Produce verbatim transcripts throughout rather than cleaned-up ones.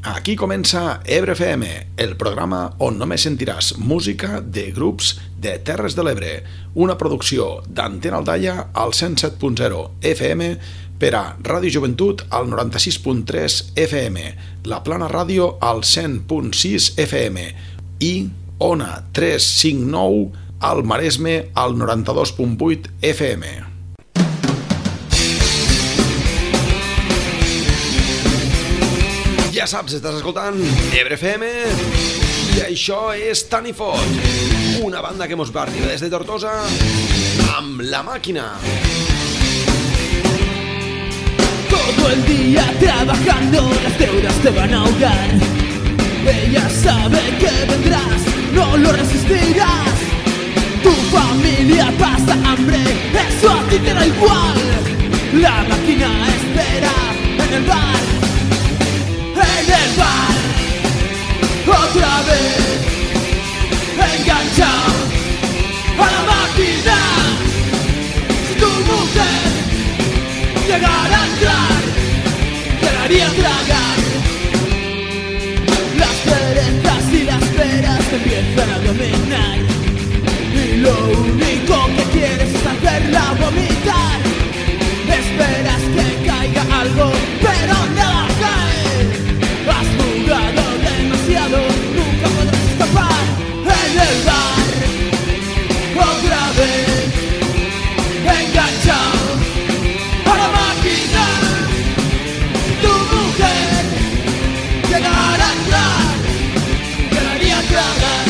Aquí comença Ebre F M, el programa on només sentiràs música de grups de Terres de l'Ebre, una producció d'Antena Aldaia al cent set punt zero F M per a Ràdio Joventut al noranta-sis punt tres F M, La Plana Ràdio al cent punt sis F M i Ona tres cinc nou al Maresme al noranta-dos punt vuit F M. Ja saps, estàs escoltant Ebre F M i això és Tant i Fot, una banda que mos va arribar des de Tortosa amb La Màquina. Todo el día trabajando, las deudas te van a ahogar. Ella sabe que vendrás, no lo resistirás. Tu familia pasa hambre, eso a ti te da igual. La máquina espera en el bar. En el bar, otra vez, enganchado a la máquina. Si tu mujer llegara a entrar, te la haría tragar. Las perezas y las peras te empiezan a dominar, y lo único que quieres es hacerla vomitar. Esperas que caiga algo, pero nada cae. Has jugado demasiado, nunca podrás escapar. En el bar, otra vez, enganchado a la máquina. Tu mujer llegara a entrar, te la haría tragar.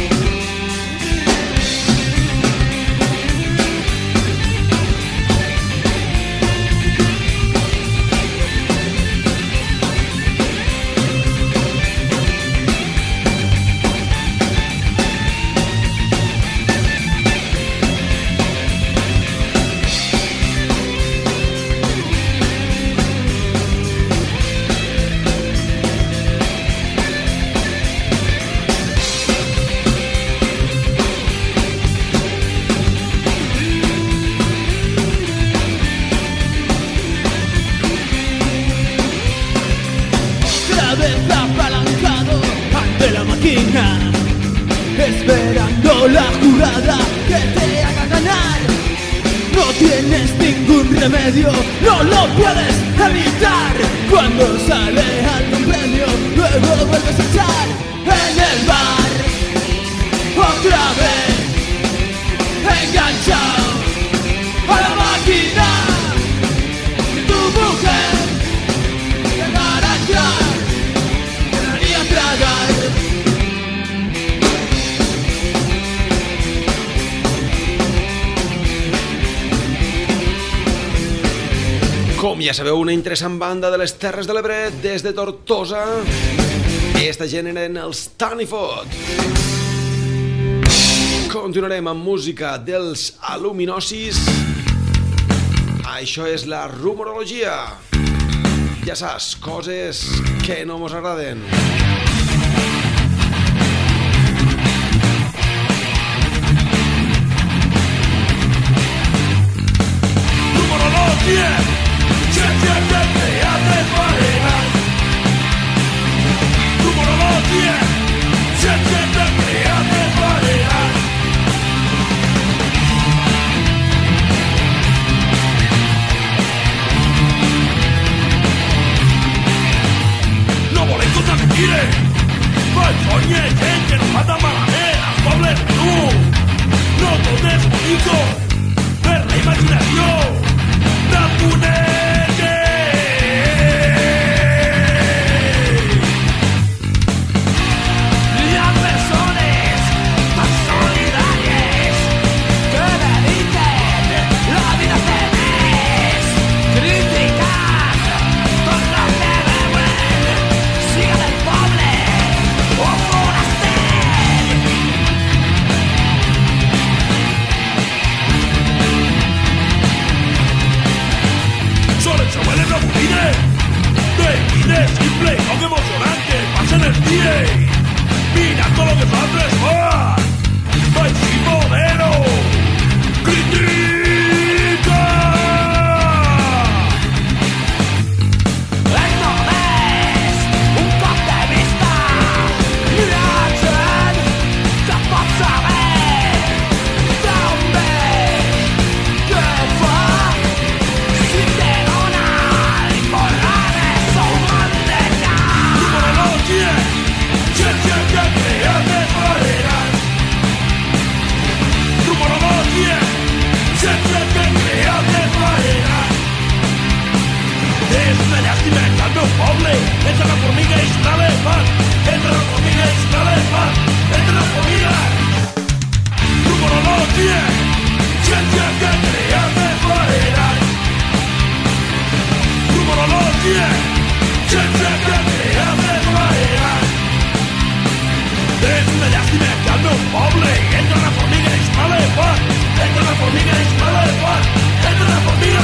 Esperando la jugada que te haga ganar. No tienes ningún remedio, no lo puedes evitar. Cuando sale algún premio, luego vuelves a echar. En el bar, otra vez, enganchado a la máquina. Si tu mujer llegara a entrar, te la haría tragar. Com ja sabeu, una interessant banda de les Terres de l'Ebre des de Tortosa. Aquesta gent eren els Tant i Fot. Continuarem amb música dels Aluminosis. Això és la rumorologia. Ja saps, coses que no mos agraden. Rumorologia. Siéntete que hace faena. Rumorologia. Siéntete que hace faena. No volem que us mentire. Falsonia i gent que no fa tan malament als pobles menús. No tot és bonico per la imaginació. Tapuneque. Las personas tan solidarias que dediquen la vida a ustedes, critican tot lo que veuen, siga del poble o foraster. Solo el chaval es aburride. De vida simple, poco emocionante. Pasen el día mira todo lo que falta es más. Vais sin modelo. Critica. Esto es un cóctel. formiga y su lado de Juan. ¡Entra la formiga!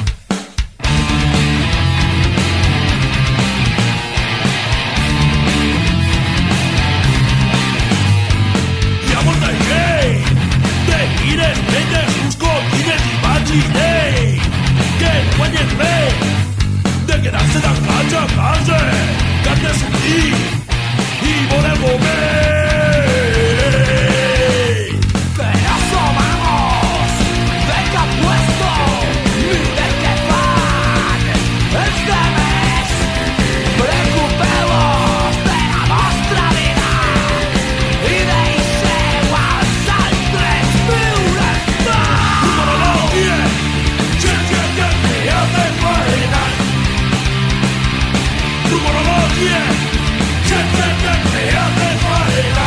De gires, metes, busco, digues i vagis, que no guanyes bé de quedar-se de casa a casa, que han de sortir i voler mover. Pedazo, vamos, venga puesto, miren que fan, este mes, preocupeu-vos de la vostra vida i deixeu els altres viure en pau. Rumorologia, gent, gent, gent, que hace faena. Rumorologia, gent, gent, gent, que hace faena.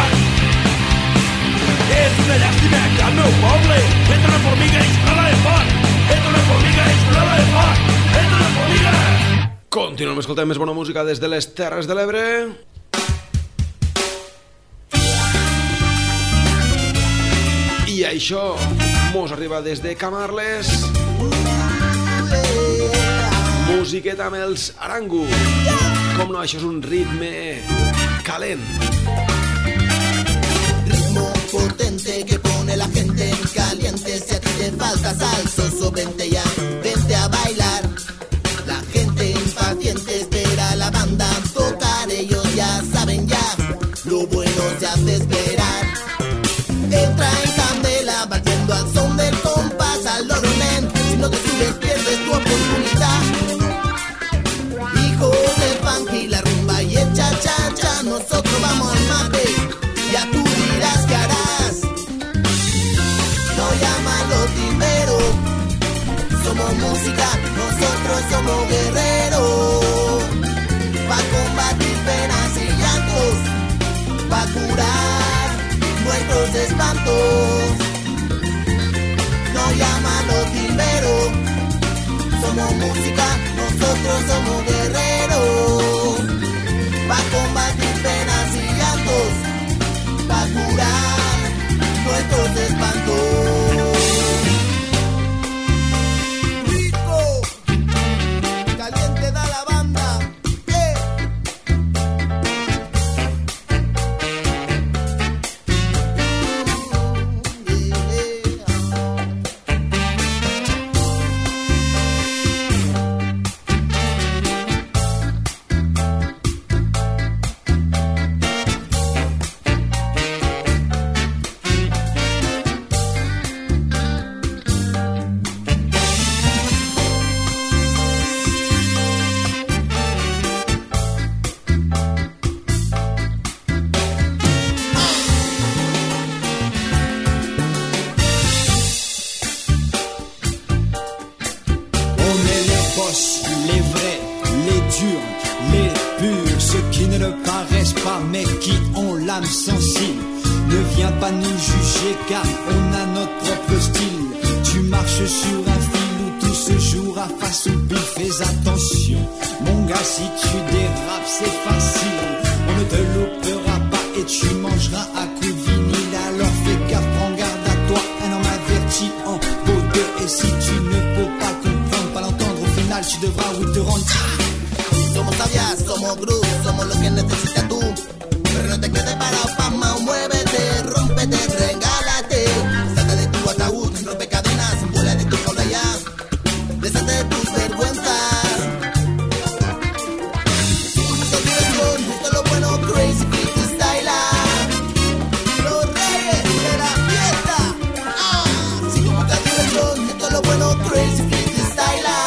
És una llàstima que al meu poble entra una formiga i s'onada de fort. Entra una formiga i s'onada de fort. Entra una formiga. Continuem escoltant més bona música des de les Terres de l'Ebre. I això mos arriba des de Camarles. Musiqueta amb els Arangu. Com no, això és un ritme calent. Ritmo potente que pone la gente en caliente. Si a ti te falta sal, soso, vente ya, vente a bailar. La gente impaciente espera a la banda tocar. Ellos ya saben ya, lo bueno se hace esperar. Entra en candela, batiendo al son del compás, al loro nen. Si no te subes pierdes tu oportunidad. Hijos de funky, la rumba y el cha-cha-cha. Nosotros vamos al mate, ya tú dirás qué harás. No llaman los timberos, somos música, nosotros somos guerreros. Pa' combatir penas y llantos, pa' curar nuestros espantos. No llaman los timberos, somos música, nosotros somos guerreros. Pa' combatir penas y llantos, pa' curar nuestros espantos. Rico, caliente da la banda, eh. Sensible, ne viens pas nous juger car on a notre propre style. Tu marches sur un fil où tout se jouera face au pif. Fais attention, mon gars, si tu dérapes, c'est facile. On ne te loupera pas et tu mangeras à coups de vinyle. Alors fais gaffe, prends garde à toi. Un homme averti en vaut deux. Et si tu ne peux pas comprendre, pas l'entendre, au final tu devras oui te rendre. Somos sabias, somos groove, somos lo que necesitas tú. Pero no te quedes parado, fama, muévete, rómpete, regálate. Saca de tu ataúd, rompe cadenas, vuela de tu jaula ya. Deshate de tus vergüenzas. Tu diversión, esto es lo bueno, crazy freestyler. Los reyes de la fiesta. Ah, si tú buscas diversión, esto es lo bueno, crazy freestyler.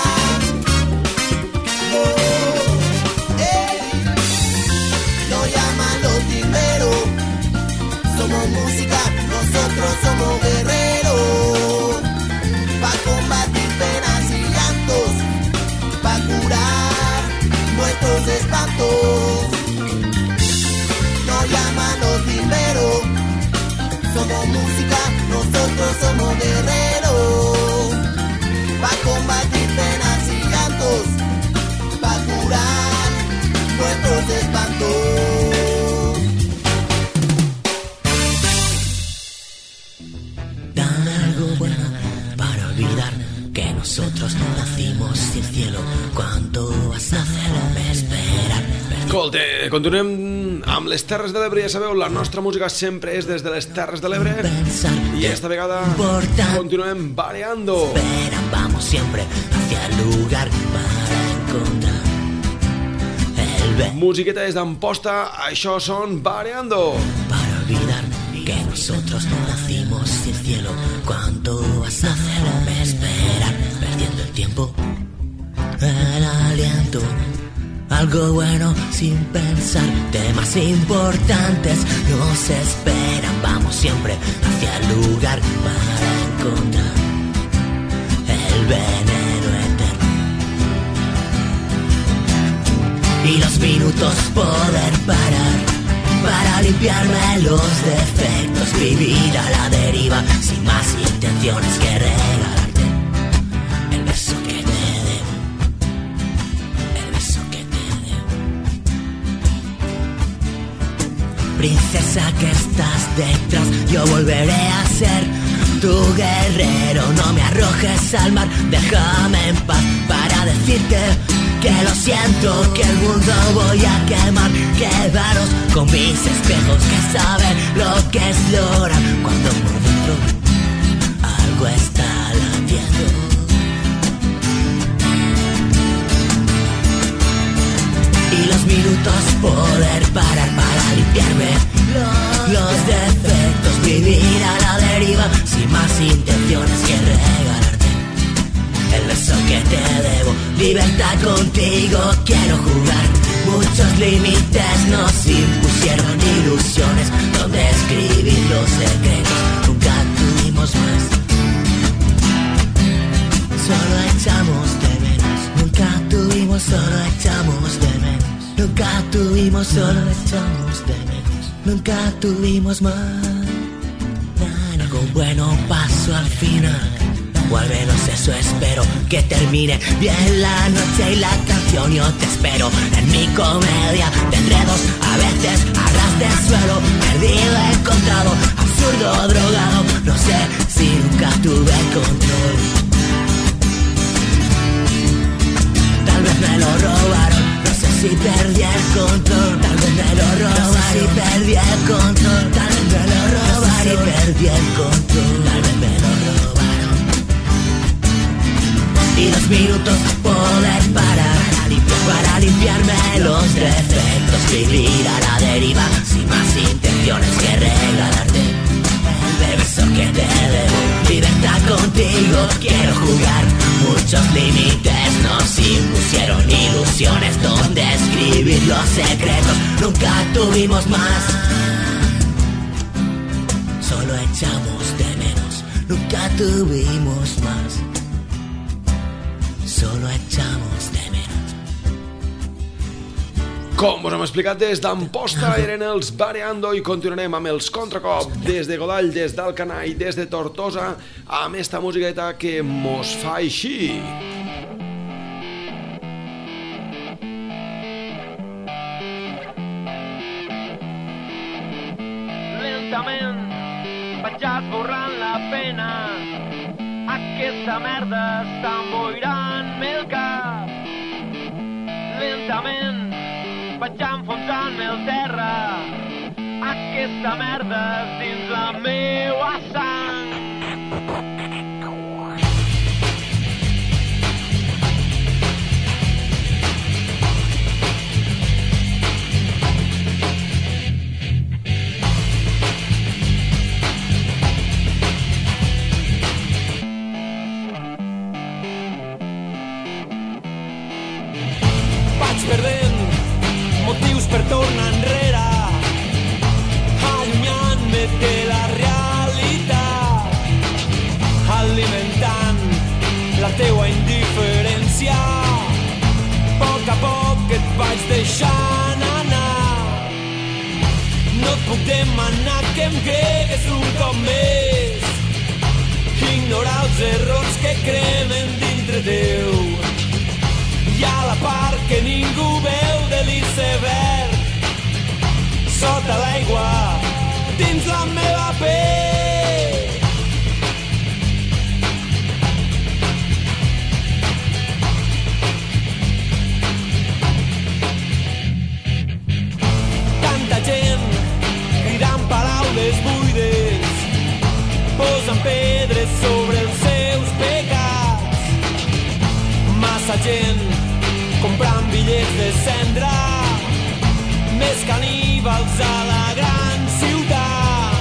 Oh, hey. No llaman los timeros, somos música, nosotros somos guerreros. Pa' combatir penas y llantos, pa' curar nuestros espantos. No llaman los timeros, somos música, nosotros somos guerreros. Pa' combatir penas y llantos, pa' curar nuestros espantos. Dame algo bueno Escolta, continuem amb les Terres de l'Ebre. Ja sabeu, la nostra música sempre és des de les Terres de l'Ebre. Y esta vegada continuem variando. Esperan, vamos siempre hacia el lugar para encontrar el bien. Musiqueta des d'Amposta, això són Variando. Para olvidar que nosotros nacimos sin cielo. ¿Cuánto vas a hacerme esperar? Perdiendo el tiempo, el aliento. Algo bueno sin pensar, temas importantes nos esperan. Vamos siempre hacia el lugar para encontrar el veneno eterno. Y los minutos poder parar para limpiarme los defectos. Vivir a la deriva sin más intenciones que regalarte el beso que te debo. Princesa que estás detrás, yo volveré a ser tu guerrero. No me arrojes al mar, déjame en paz para decirte que lo siento, que el mundo voy a quemar. Quedaros con mis espejos que saben lo que es llorar cuando por dentro algo está latiendo. Y los minutos poder parar para limpiarme los, los defectos. Vivir a la deriva sin más intenciones que regalarte el beso que te debo. Libertad contigo quiero jugar. Muchos límites nos impusieron ilusiones donde escribir los secretos. Nunca tuvimos más, solo echamos de menos. Nunca tuvimos, solo echamos de menos. Nunca tuvimos, solo echamos de menos. Nunca tuvimos más. Algo bueno pasó al final, o al menos eso espero. Que termine bien la noche y la canción. Yo te espero en mi comedia de enredos, a veces a ras de suelo. Perdido, encontrado, absurdo, drogado. No sé si nunca tuve control. Tal vez me lo robaron. Si perdí el control, tal vez me lo robaron. No sé si perdí el control, tal vez me lo robaron. No sé si perdí el control, tal vez me lo robaron. Y los minutos poder parar para, limpiar, para limpiarme los defectos. Vivir a la deriva sin más intenciones que regalarte el beso que te debo. Libertad contigo quiero jugar. Muchos límites nos impusieron ilusiones donde escribir los secretos. Nunca tuvimos más, solo echamos de menos. Nunca tuvimos más, solo echamos de menos. Com us hem explicat, des d'Amposta eren els Variando i continuarem amb els Contracop des de Godall, des d'Alcanar i des de Tortosa amb esta musiqueta que mos fa així. Lentament vaig esborrant la pena. Aquesta merda està emboirant-me el cap. Lentament vaig enfonsant-me al terra. Aquesta merda és dins la meua sang. Vaig perdent motius per tornar enrere, allunyant-me de la realitat, alimentant la teua indiferència. A poc a poc et vaig deixant anar. No et puc demanar que em quedes un cop més, ignorar els errors que cremen dintre teu. Hi ha la part que ningú veu de l'iceberg, sota l'aigua, dins la meva pell. prendre més caníbals a la gran ciutat.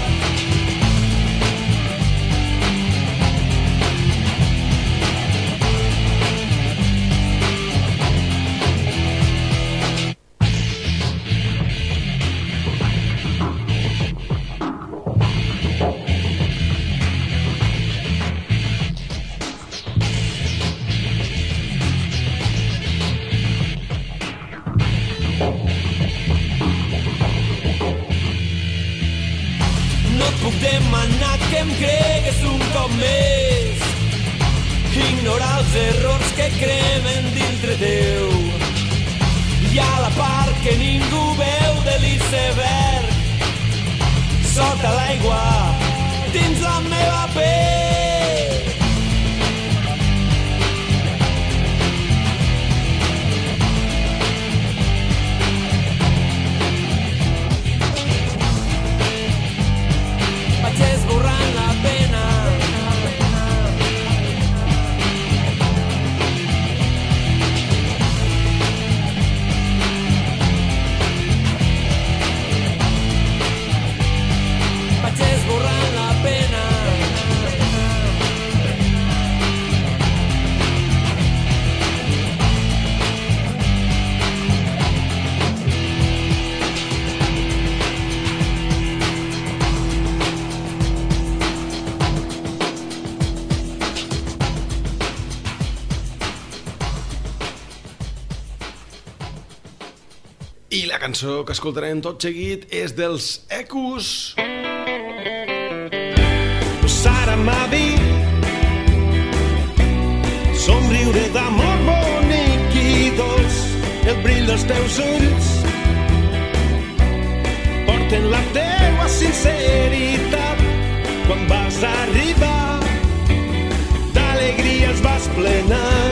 Puc demanar que em cregues un cop més, ignorar els errors que cremen dintre teu. Hi ha la part que ningú veu de l'iceberg, sota l'aigua, dins la meva pell. Vaig esborrant la pena, vaig esborrant la pena. I la cançó que escoltarem tot seguit és dels Ecos. Sara m'ha dit somriure d'amor bonic i dolç, el brill dels teus ulls porten la teua sinceritat. Quan vas arribar d'alegria els vas plenar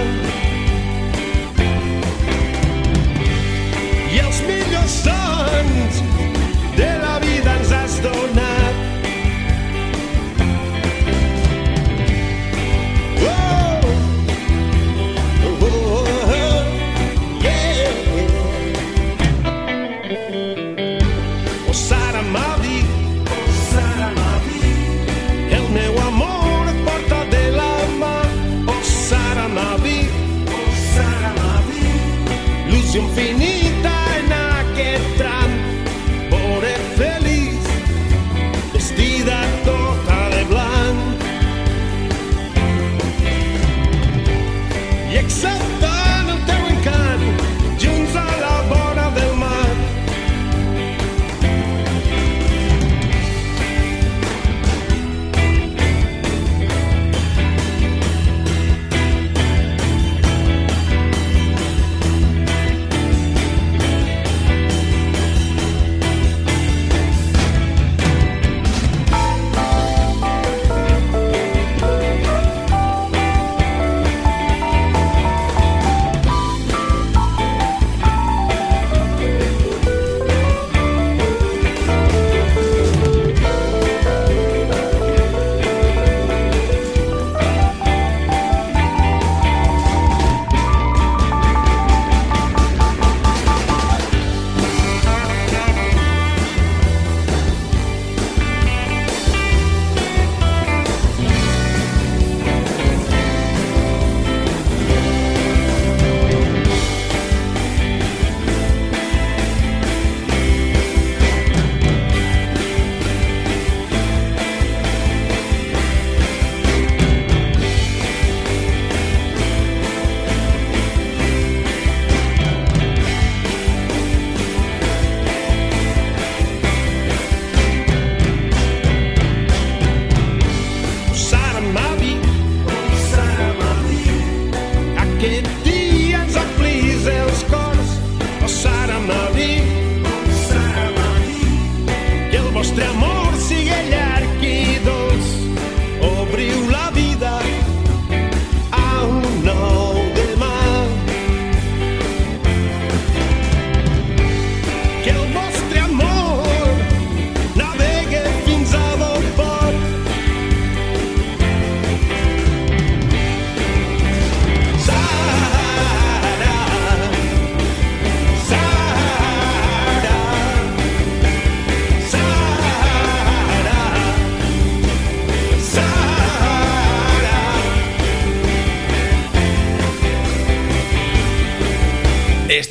i els millors sons de la vida ens has donat. Oh, oh, oh, yeah. Oh, Sara m'ha dit, oh, Sara m'ha dit, el meu amor et porta de la mà. Oh, Sara m'ha dit, oh, Sara m'ha dit, il·lusió infinita en aquest tram, veure feliç, vestida tota de blanc i acceptant el teu encant, junts a la vora del mar.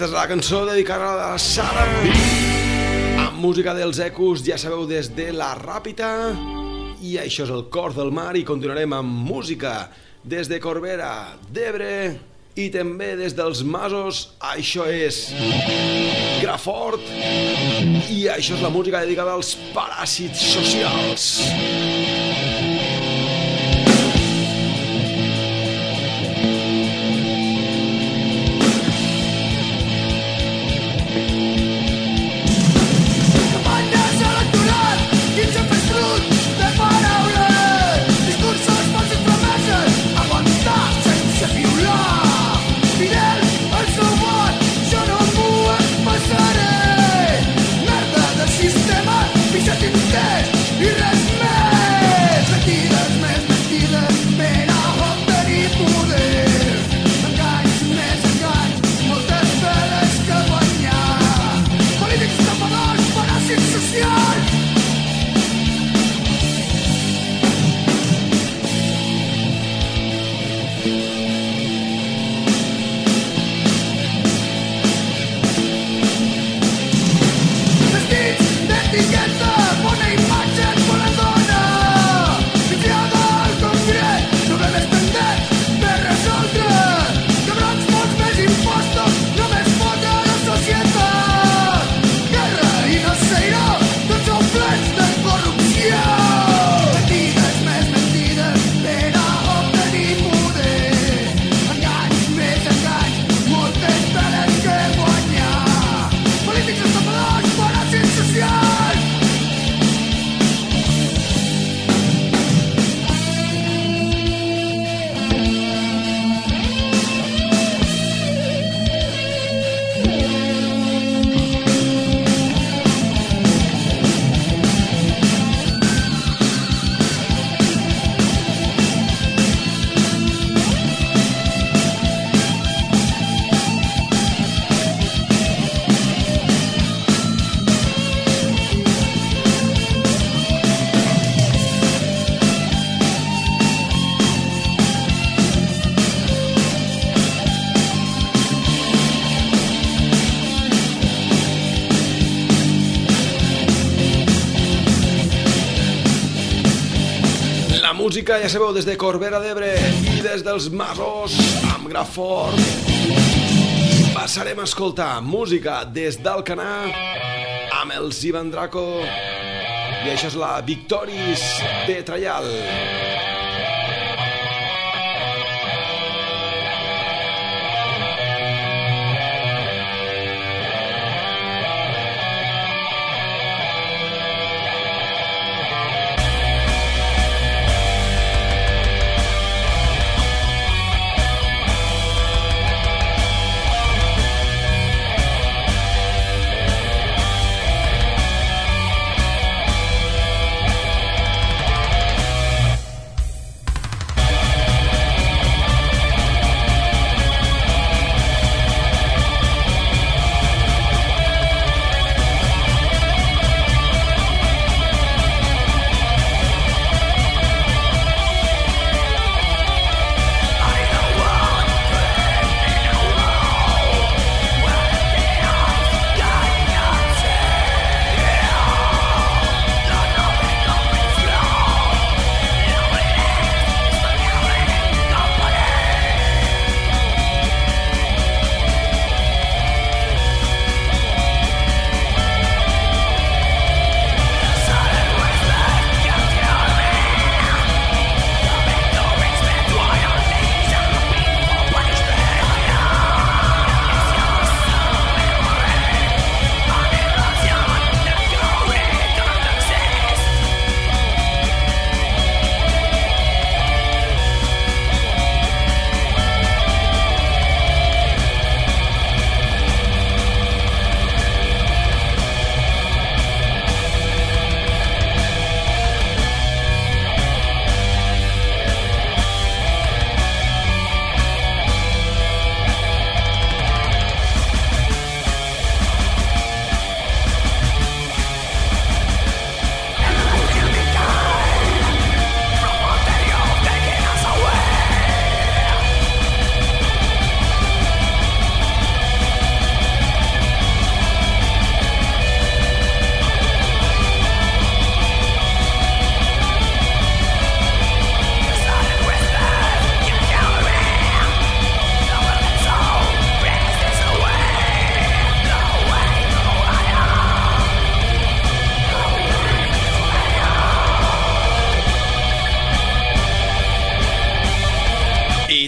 Aquesta és la cançó dedicada a la Sara. Amb música dels Ecos, ja sabeu, des de la Ràpita. I això és el Cor del Mar i continuarem amb música des de Corbera d'Ebre i també des dels Masos. Això és Grafort i això és la música dedicada als paràsits socials. I res més, mentides més mentides per a obtenir poder. Enganys més enganys, moltes veles que guanyar. Polítics estafadors, paràsits socials. Vestits d'etiqueta, bona imatge ens volen donar. Viciada al concret, problemes pendents per resoldre. Cabrons, molts més impostos, només fotre la societat. Guerra i no serà, tots són plens de corrupció. Mentides més mentides per a obtenir poder. Enganys més enganys, moltes veles que guanyar. Polítics estafadors, paràsits socials. La música, ja sabeu, des de Corbera d'Ebre i des dels Masos amb Grafort. Passarem a escoltar música des d'Alcanar amb els Ivan Draco i això és la Victoris de Traial.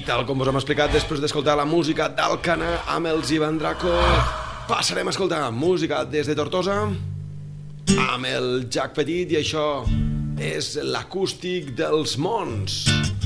tal com us hem explicat, després d'escoltar la música d'Alcana amb els Ivan Draco, passarem a escoltar música des de Tortosa amb el Jack Petit, i això és l'acústic dels Mons.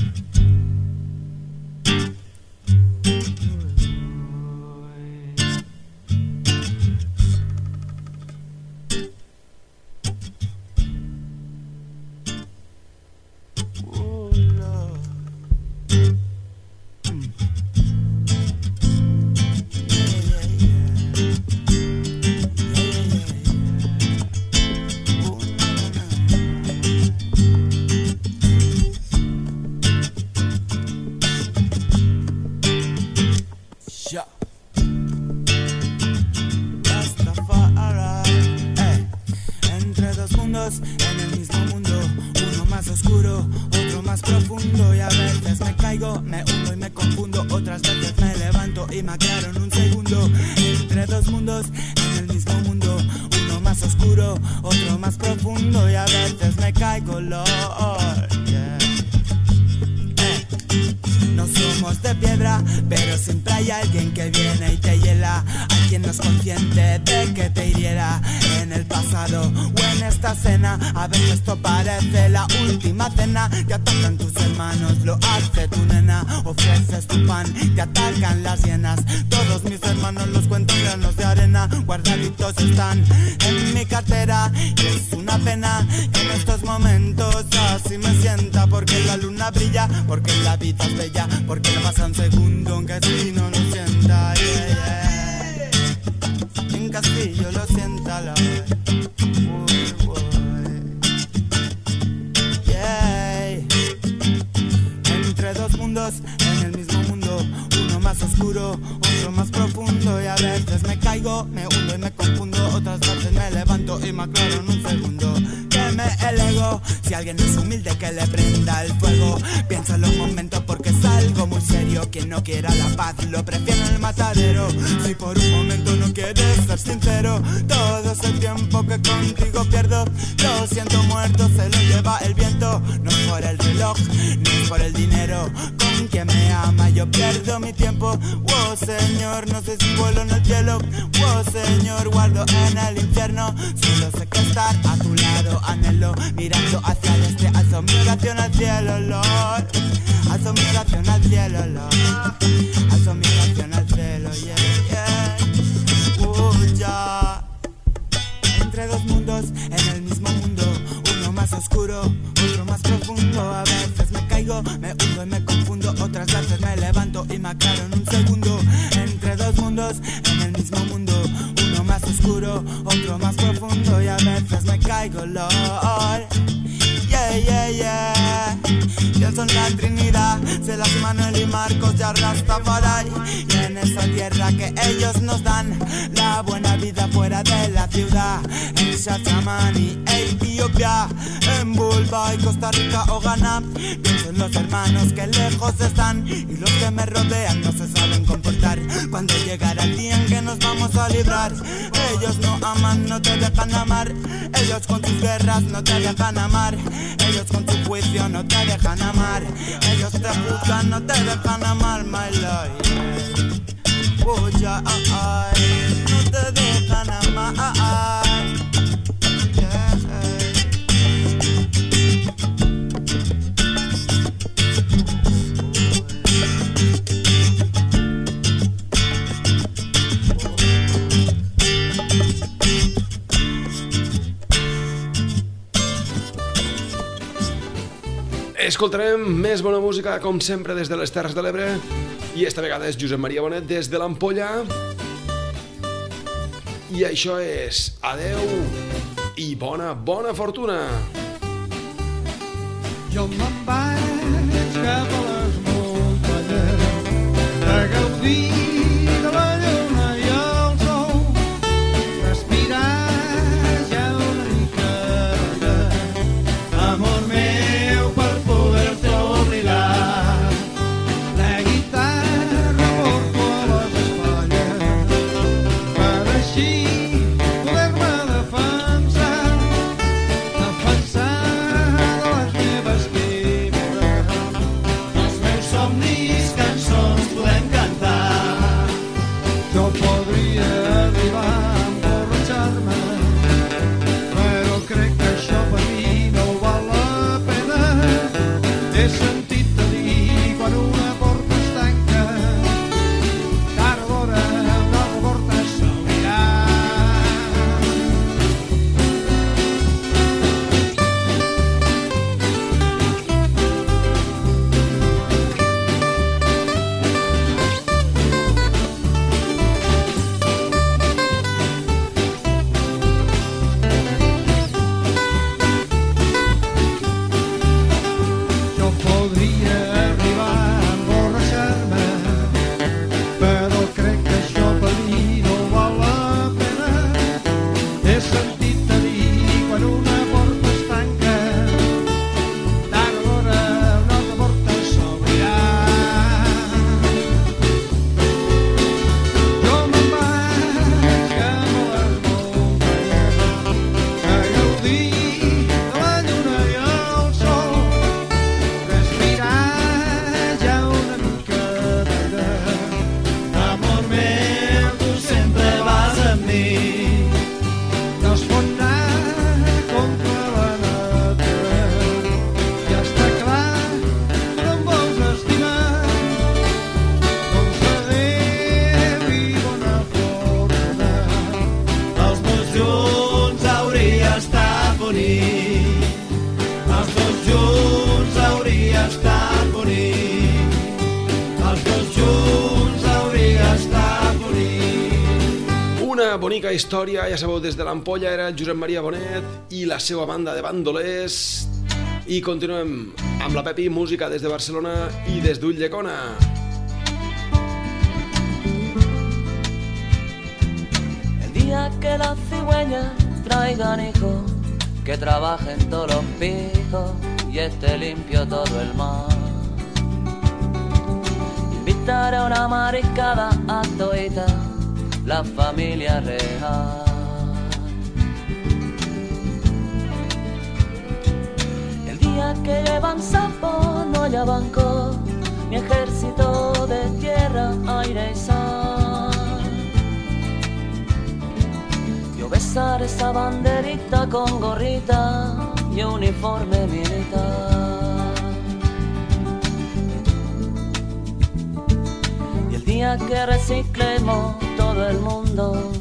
A veces esto parece la última cena. Te atacan tus hermanos, lo hace tu nena. Ofreces tu pan, te atacan las hienas. Todos mis hermanos los cuento llenos de arena. Guardaditos están en mi cartera. Y es una pena que en estos momentos así me sienta. Porque la luna brilla, porque la vida es bella. Porque no pasa un segundo aunque si no lo sienta, yeah, yeah. En Castillo lo sienta la en el mismo mundo, uno más oscuro, otro más profundo. Y a veces me caigo, me hundo y me confundo. Otras veces me levanto y me aclaro en un segundo. Queme el ego, si alguien es humilde que le prenda el fuego. Piensa en los momentos porque es algo muy serio. Quien no quiera la paz lo prefiere en el matadero. Si por un momento no quieres ser sincero, todo ese tiempo que contigo pierdo, lo siento muerto, se lo lleva el viento. No es por el reloj, no es por el dinero. Con quien me ama yo pierdo mi tiempo. Oh Señor, no sé si vuelo en el cielo. Oh Señor, guardo en el infierno. Solo sé que estar a tu lado anhelo. Mirando hacia el este, alzo mi oración al cielo, Lord. Alzo mi oración al cielo, Lord. Alzo mi oración al cielo, yeah, yeah. Uh, ya. Entre dos mundos, en el mismo mundo. Uno más oscuro, otro más profundo. A veces me caigo, me hundo y me confundo. Otras veces me levanto y me aclaro en un segundo. Entre dos mundos, en el mismo mundo. Uno más oscuro, otro más profundo. Y a veces me caigo, Lord. Yeah, yeah, yeah. Pienso en la Trinidad, se las Manuel y Marcos ya Rastafari. Y en esa tierra que ellos nos dan, la buena vida fuera de la ciudad. En Shashamani, Etiopía, en Bulba y Costa Rica o Ghana. Pienso en los hermanos que lejos están y los que me rodean no se saben comportar. Cuando llegará el día en que nos vamos a librar, ellos no aman, no te dejan amar. Ellos con sus guerras no te dejan amar. Ellos con su juicio no te dejan amar. Ellos te juzgan, no te dejan amar, my love. Oh, ya, ah, ay, no te dejan amar. Yeah. Escoltarem més bona música, com sempre, des de les Terres de l'Ebre. I esta vegada és Josep Maria Bonet des de l'Ampolla. I això és adeu i bona, bona fortuna. Jo me'n vaig cap a les muntanyes a gaudir de la lluna i el sol, respirar ja una mica d'amor meu per poder-te oblidar. La guitarra porto a les espatlles per així poder-me defensar, defensar de les meves quemes, dels meus somnis que bonic. Els dos junts hauria estat bonic. Els dos junts hauria estat bonic. Una bonica història, ja sabeu, des de l'Ampolla era Josep Maria Bonet i la seva banda de bandolers. I continuem amb la Pepi, música des de Barcelona i des d'Ulldecona. El día que las cigüeñas traigan hijos, que trabajen todos los pijos y esté limpio todo el mar. Invitaré a una mariscada a toita la familia real. Que llevan sapo, no llevan co, ni ejército de tierra, aire y sal. Yo besaré esa banderita con gorrita y uniforme militar. Y el día que reciclemos todo el mundo,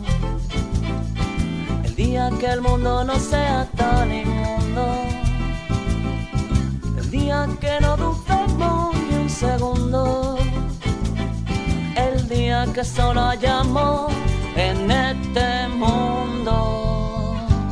el día que el mundo no sea tan inmundo, el día que no dudemos ni un segundo, el día que solo haya amor en este mundo.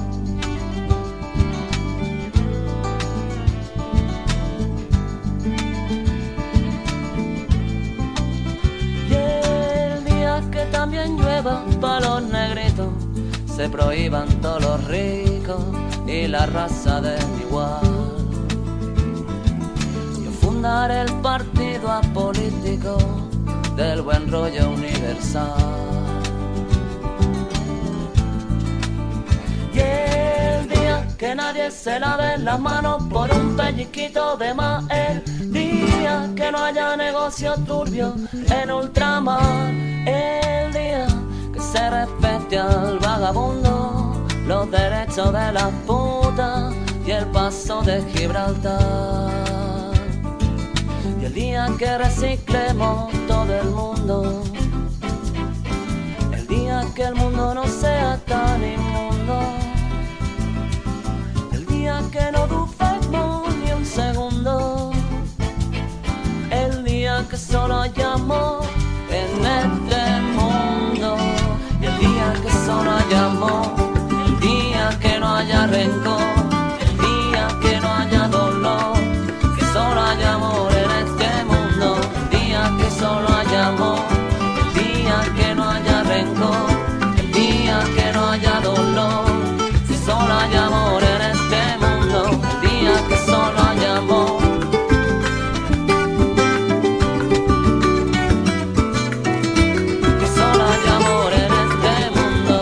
Y el día que también llueva pa' los negritos, se prohíban todos los ricos y la raza desigual. Fundaré el partido apolítico del buen rollo universal. Y el día que nadie se lave las manos por un pellizquito de más, el día que no haya negocio turbio en ultramar, el día que se respete al vagabundo, los derechos de las putas y el paso de Gibraltar. El día que reciclemos todo el mundo, el día que el mundo no sea tan inmundo, el día que no dudemos ni un segundo, el día que solo haya amor en este mundo, y el día que solo haya amor, el día que no haya rencor, el día que no haya dolor, que solo haya amor en este mundo, el día que solo haya amor, el día que no haya rencor, el día que no haya dolor, si solo haya amor en este mundo, el día que solo haya amor. Que solo haya amor en este mundo.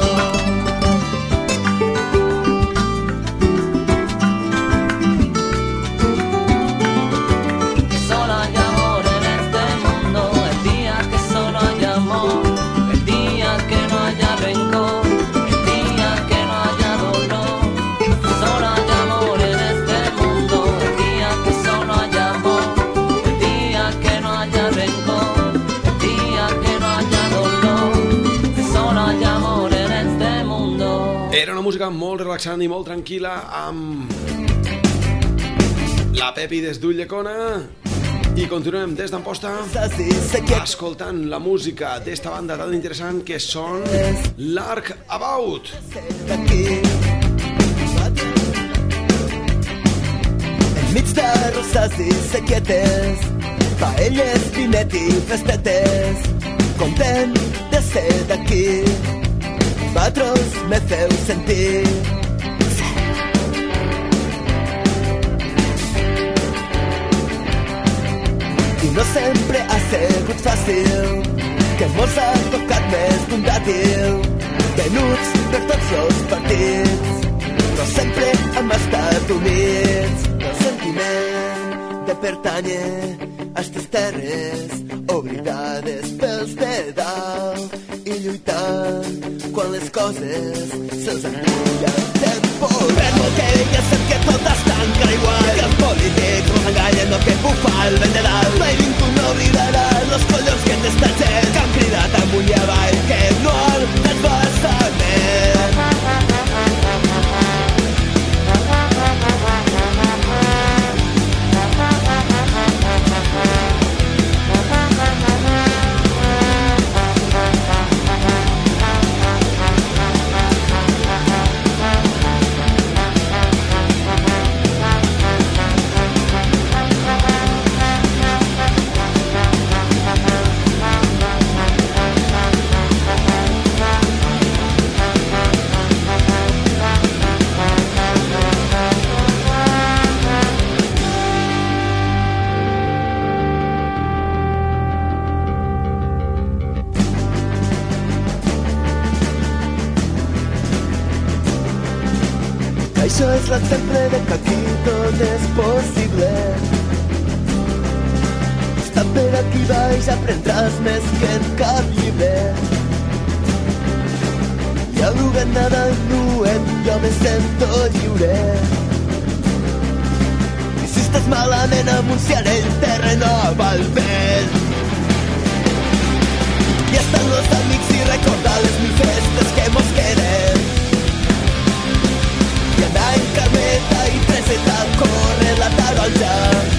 Que solo haya amor en este mundo, el día que solo haya amor, el día que no haya rencor, el día que no haya dolor, que solo haya amor en este mundo, el día que solo haya amor, el día que no haya rencor, el día que no haya dolor, que solo haya amor en este mundo. Era una música molt relaxant i molt tranquil·la amb la Pepi des d'Ulldecona. I continuem des d'Amposta escoltant la música d'esta banda tan interessant que són l'Arc About. Enmig de roses i sequietes, paelles, vinet i festetes, content de ser d'aquí, vosaltres me feu sentir. I no sempre ha sigut fàcil, que molts ha tocat més d'un dàtil, venuts per tots els partits, però sempre hem estat units. El sentiment de pertànyer a estes terres oblidades pels de dalt i lluitant quan les coses se'ls enduia el temporal. Per molt que ja sap que tot està encara igual, que els polítics no s'enganyen o que bufa el vent de dalt, mai ningú no oblidarà els collons que t'està gent, que han cridat amunt i avall que no el desbassament. Això és l'exemple de que aquí tot és possible. Està per aquí baix, aprendràs més que en cap llibre. I al lugar nadant jo me sento lliure. I si estàs malament anunciaré el terreno va el vent. I estan los amics i recordar les mil festes que mos queden. I anar en carmeta i treseta a córrer la tarda al llac.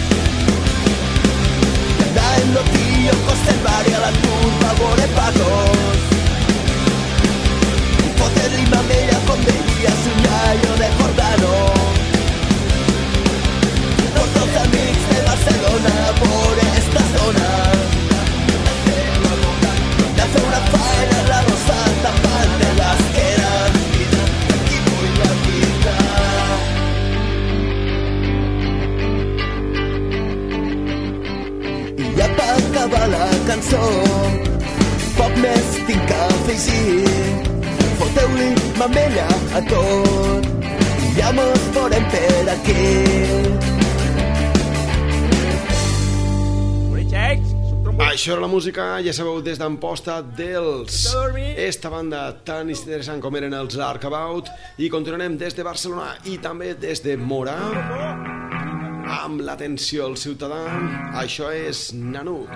I anar en lotillo, conservar i a la turba vore pagos. I fotre-li mamella com veia Sunyayo de Jordano. Tots els amics de Barcelona vore esta zona. Hace una faena en la rosa tapant de l'esquena. Aquí vull la vida. I ja per acabar la cançó poc més tinc que afegir. Foteu-li mamella a tot i ja mos veurem per aquí. Això era la música, ja sabeu, des d'Amposta dels... Esta banda tan interessant com eren els Arcabaut. I continuarem des de Barcelona i també des de Mora amb l'atenció al ciutadà. Això és Nanuk.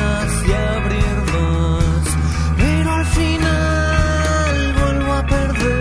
Pero al final vuelvo a perder.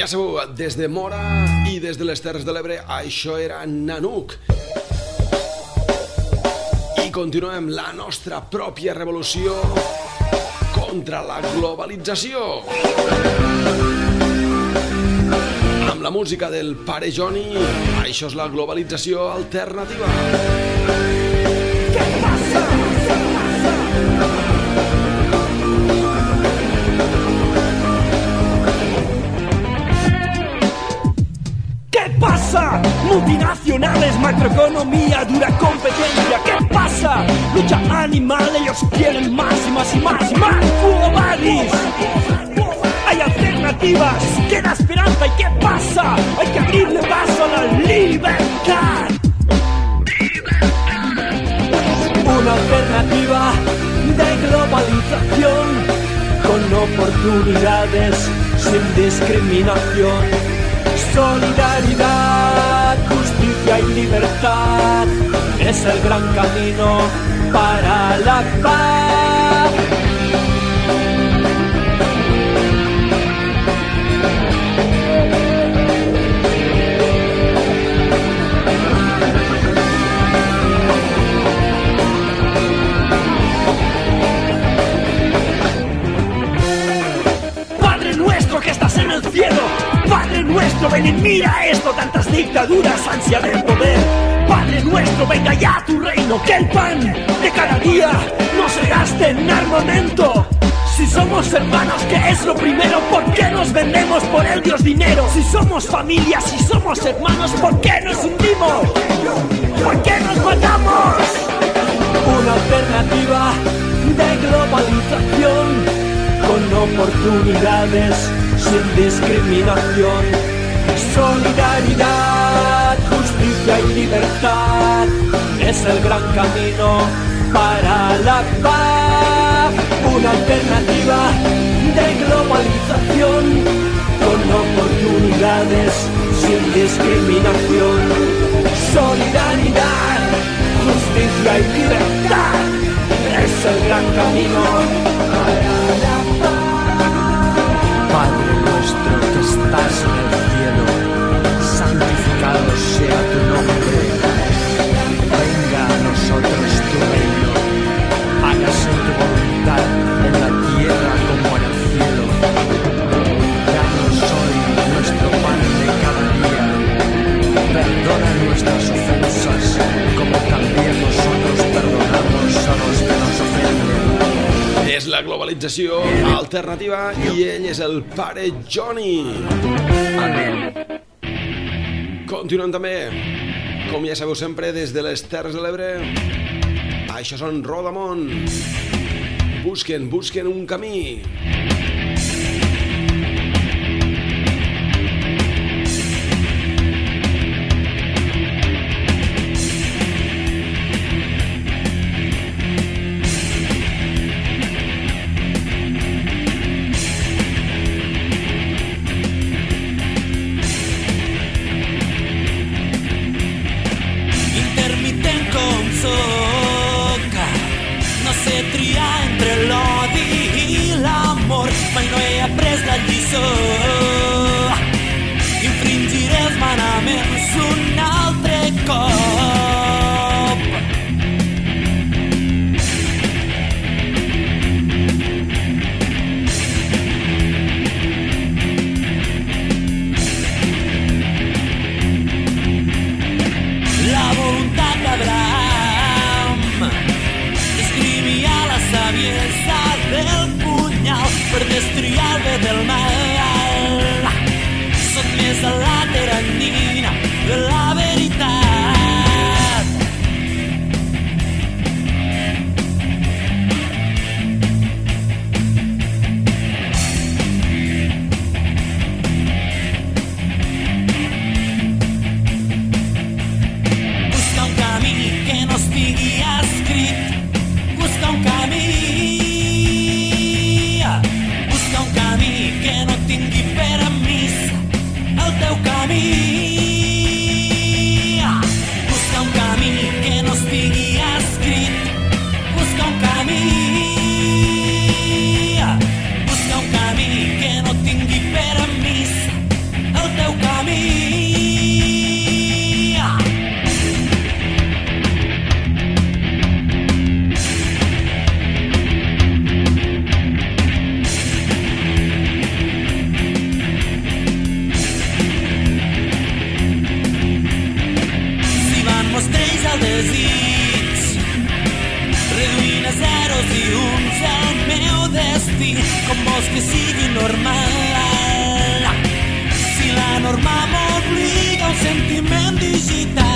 Ja sabeu, des de Mora i des de les Terres de l'Ebre, això era Nanook. I continuem la nostra pròpia revolució contra la globalització. Amb la música del pare Johnny, això és la globalització alternativa. Què passa? Multinacionales, macroeconomía, dura competencia. ¿Qué pasa? Lucha animal, ellos quieren más y más y más y más. ¡Fuobadis! Hay alternativas, queda esperanza. ¿Y qué pasa? Hay que abrirle paso a la libertad. Una alternativa de globalización con oportunidades sin discriminación. Solidaridad, justicia y libertad es el gran camino para la paz. Padre nuestro que estás en el cielo, Padre nuestro, ven y mira esto, tantas dictaduras, ansia de poder. Padre nuestro, venga ya tu reino, que el pan de cada día no se gaste en armamento. Si somos hermanos, ¿qué es lo primero? ¿Por qué nos vendemos por el Dios dinero? Si somos familia, si somos hermanos, ¿por qué nos hundimos? ¿Por qué nos matamos? Una alternativa de globalización con oportunidades sin discriminación. Solidaridad, justicia y libertad es el gran camino para la paz. Una alternativa de globalización con oportunidades sin discriminación. Solidaridad, justicia y libertad es el gran camino para la paz. Padre nuestro que estás en el cielo, santificado sea tu nombre. Venga a nosotros tu reino, hágase tu voluntad en la tierra como en el cielo. Danos hoy nuestro pan de cada día. Perdona nuestras ofensas como también nosotros perdonamos a los que nos ofenden. És la globalització alternativa i ell és el pare Johnny. Continuem també, com ja sabeu sempre, des de les Terres de l'Ebre. Això són Rodamont. Busquen, busquen un camí. No sé triar entre l'odi i l'amor, mai no he après la lliçó. Infringiré els manaments un altre cop. La voluntat d'Abraham escrivia la saviesa del punyal per destriar el bé del mal, sotmès a la tirania de la veritat. Busca un camí que no estigui escrit, busca un camí, busca un camí que no existir, com vols que sigui normal. Si la norma m'obliga a un sentiment digital.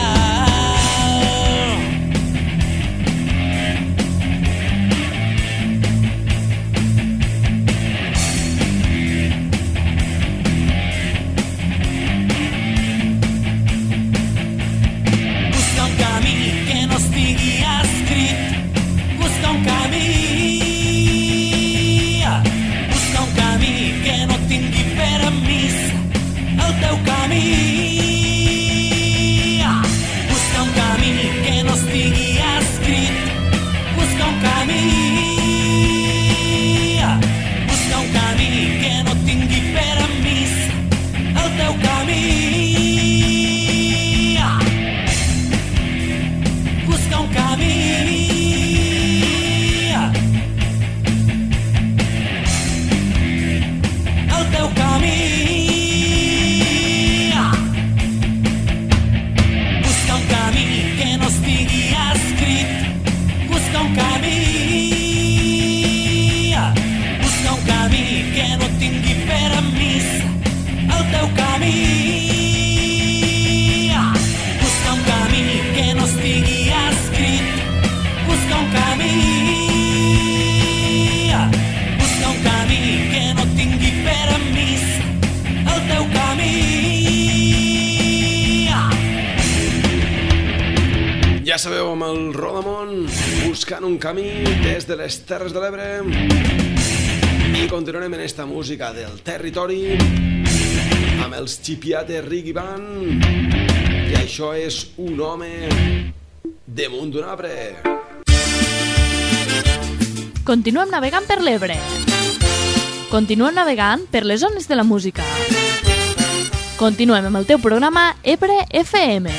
Ja sabeu, amb el Rodamón, buscant un camí des de les Terres de l'Ebre. I continuarem en esta música del territori amb els Chipiate Reggae Band. I això és un home damunt d'un arbre. Continuem navegant per l'Ebre. Continuem navegant per les zones de la música. Continuem amb el teu programa Ebre F M.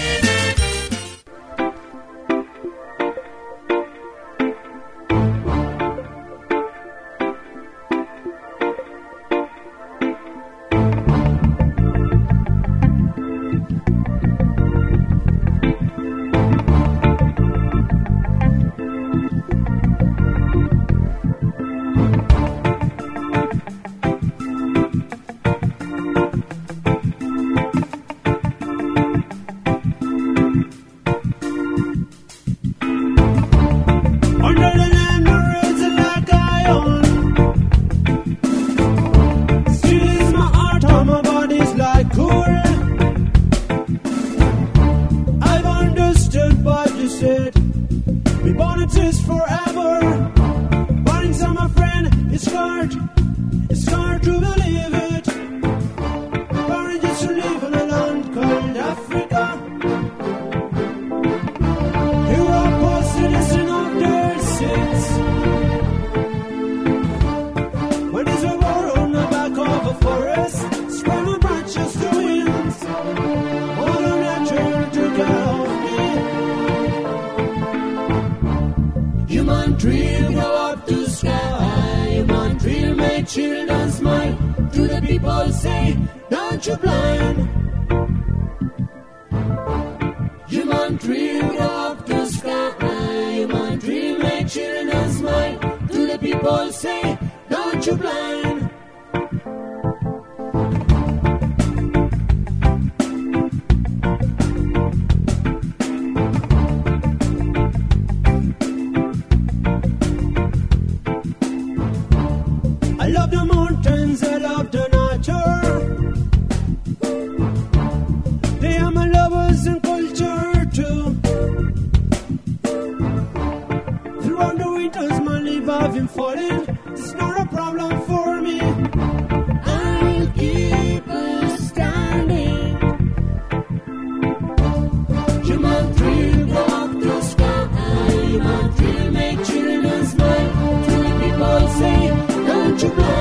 You